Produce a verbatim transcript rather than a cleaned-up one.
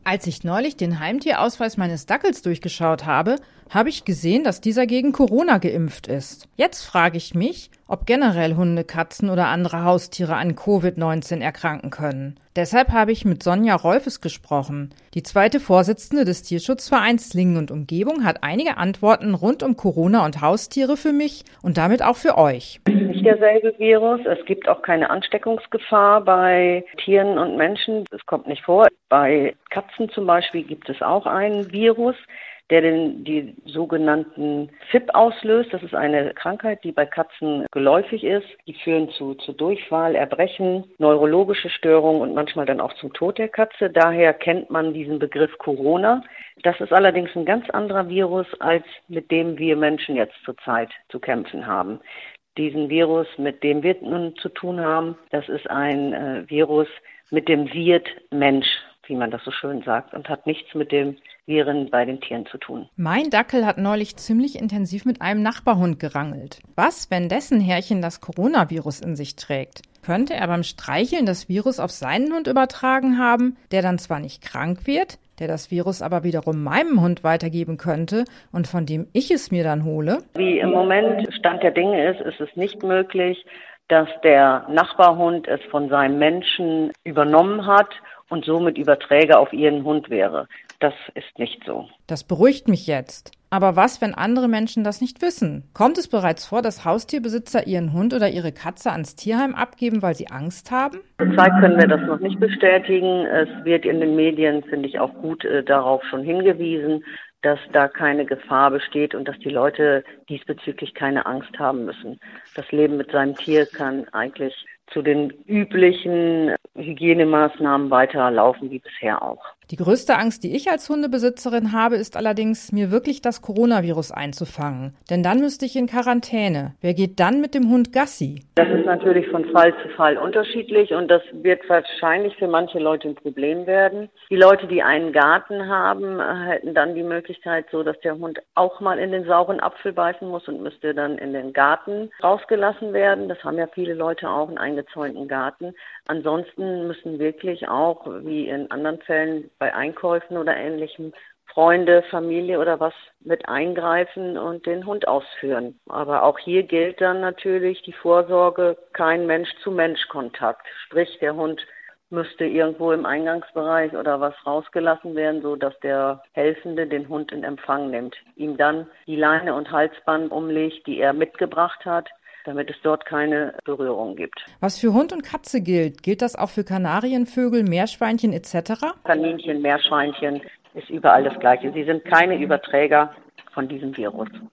Als ich neulich den Heimtierausweis meines Dackels durchgeschaut habe, habe ich gesehen, dass dieser gegen Corona geimpft ist. Jetzt frage ich mich, ob generell Hunde, Katzen oder andere Haustiere an Covid neunzehn erkranken können. Deshalb habe ich mit Sonja Rolfes gesprochen. Die zweite Vorsitzende des Tierschutzvereins Lingen und Umgebung hat einige Antworten rund um Corona und Haustiere für mich und damit auch für euch. Es ist nicht derselbe Virus. Es gibt auch keine Ansteckungsgefahr bei Tieren und Menschen. Es kommt nicht vor. Bei Katzen zum Beispiel gibt es auch einen Virus, der den, die sogenannten F I P auslöst. Das ist eine Krankheit, die bei Katzen geläufig ist. Die führen zu, zu Durchfall, Erbrechen, neurologische Störungen und manchmal dann auch zum Tod der Katze. Daher kennt man diesen Begriff Corona. Das ist allerdings ein ganz anderer Virus, als mit dem wir Menschen jetzt zurzeit zu kämpfen haben. Diesen Virus, mit dem wir nun zu tun haben, das ist ein äh, Virus mit dem Wirt Mensch, wie man das so schön sagt, und hat nichts mit dem Viren bei den Tieren zu tun. Mein Dackel hat neulich ziemlich intensiv mit einem Nachbarhund gerangelt. Was, wenn dessen Herrchen das Coronavirus in sich trägt? Könnte er beim Streicheln das Virus auf seinen Hund übertragen haben, der dann zwar nicht krank wird, der das Virus aber wiederum meinem Hund weitergeben könnte und von dem ich es mir dann hole? Wie im Moment Stand der Dinge ist, ist es nicht möglich, dass der Nachbarhund es von seinem Menschen übernommen hat und somit Überträger auf ihren Hund wäre. Das ist nicht so. Das beruhigt mich jetzt. Aber was, wenn andere Menschen das nicht wissen? Kommt es bereits vor, dass Haustierbesitzer ihren Hund oder ihre Katze ans Tierheim abgeben, weil sie Angst haben? Zurzeit können wir das noch nicht bestätigen. Es wird in den Medien, finde ich, auch gut äh, darauf schon hingewiesen, dass da keine Gefahr besteht und dass die Leute diesbezüglich keine Angst haben müssen. Das Leben mit seinem Tier kann eigentlich zu den üblichen Hygienemaßnahmen weiterlaufen wie bisher auch. Die größte Angst, die ich als Hundebesitzerin habe, ist allerdings, mir wirklich das Coronavirus einzufangen. Denn dann müsste ich in Quarantäne. Wer geht dann mit dem Hund Gassi? Das ist natürlich von Fall zu Fall unterschiedlich und das wird wahrscheinlich für manche Leute ein Problem werden. Die Leute, die einen Garten haben, hätten dann die Möglichkeit, so dass der Hund auch mal in den sauren Apfel beißen muss und müsste dann in den Garten rausgelassen werden. Das haben ja viele Leute auch, einen eingezäunten Garten. Ansonsten müssen wirklich auch, wie in anderen Fällen bei Einkäufen oder Ähnlichem, Freunde, Familie oder was mit eingreifen und den Hund ausführen. Aber auch hier gilt dann natürlich die Vorsorge, kein Mensch-zu-Mensch-Kontakt. Sprich, der Hund müsste irgendwo im Eingangsbereich oder was rausgelassen werden, so dass der Helfende den Hund in Empfang nimmt, ihm dann die Leine und Halsband umlegt, die er mitgebracht hat, damit es dort keine Berührung gibt. Was für Hund und Katze gilt, gilt das auch für Kanarienvögel, Meerschweinchen et cetera? Kaninchen, Meerschweinchen ist überall das Gleiche. Sie sind keine Überträger von diesem Virus.